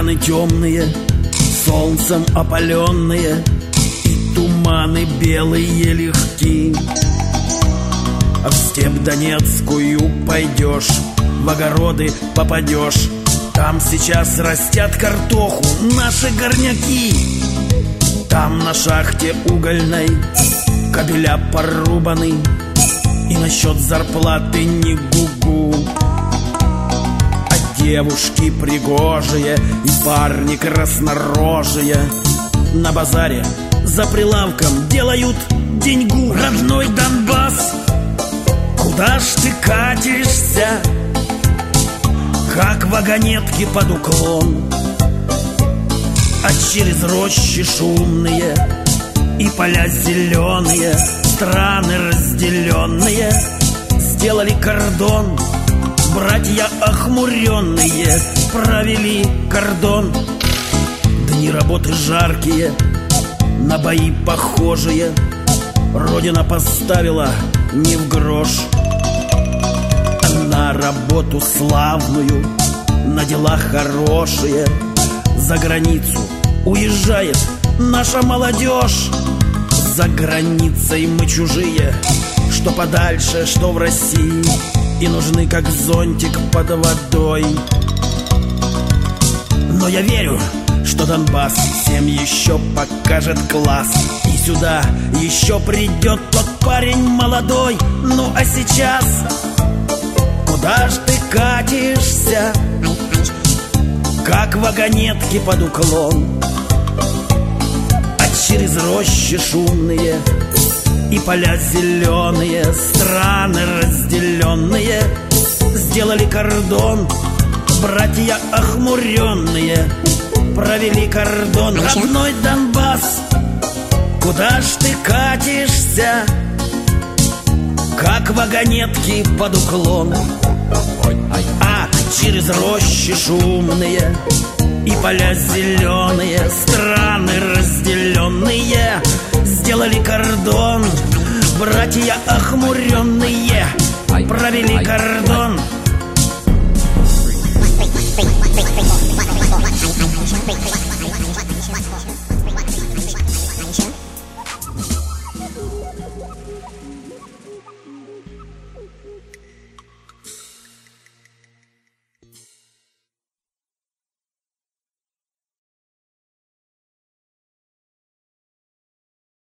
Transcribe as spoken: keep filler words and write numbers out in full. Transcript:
Океаны темные, солнцем опаленные, и туманы белые легки. А в степь Донецкую пойдешь, в огороды попадешь, там сейчас растят картоху наши горняки. Там на шахте угольной кабеля порубаны, и насчет зарплаты не гугу. А девушки пригожие и парни краснорожие на базаре за прилавком делают деньгу. Родной Донбасс, куда ж ты катишься, как вагонетки под уклон? А через рощи шумные и поля зеленые, страны разделенные, сделали кордон. Братья охмуренные провели кордон. Дни работы жаркие, на бои похожие, Родина поставила не в грош, а на работу славную, на дела хорошие. За границу уезжает наша молодежь. За границей мы чужие, что подальше, что в России, и нужны как зонтик под водой. Но я верю, что Донбасс всем еще покажет класс, и сюда еще придет тот парень молодой. Ну а сейчас куда ж ты катишься, как вагонетки под уклон? А через рощи шумные и поля зеленые, страны разделенные, сделали кордон. Братья охмуренные провели кордон. Родной Донбасс, куда ж ты катишься, как вагонетки под уклон? А через рощи шумные и поля зеленые, страны разделенные, сделали кордон. Братья охмуренные провели кордон.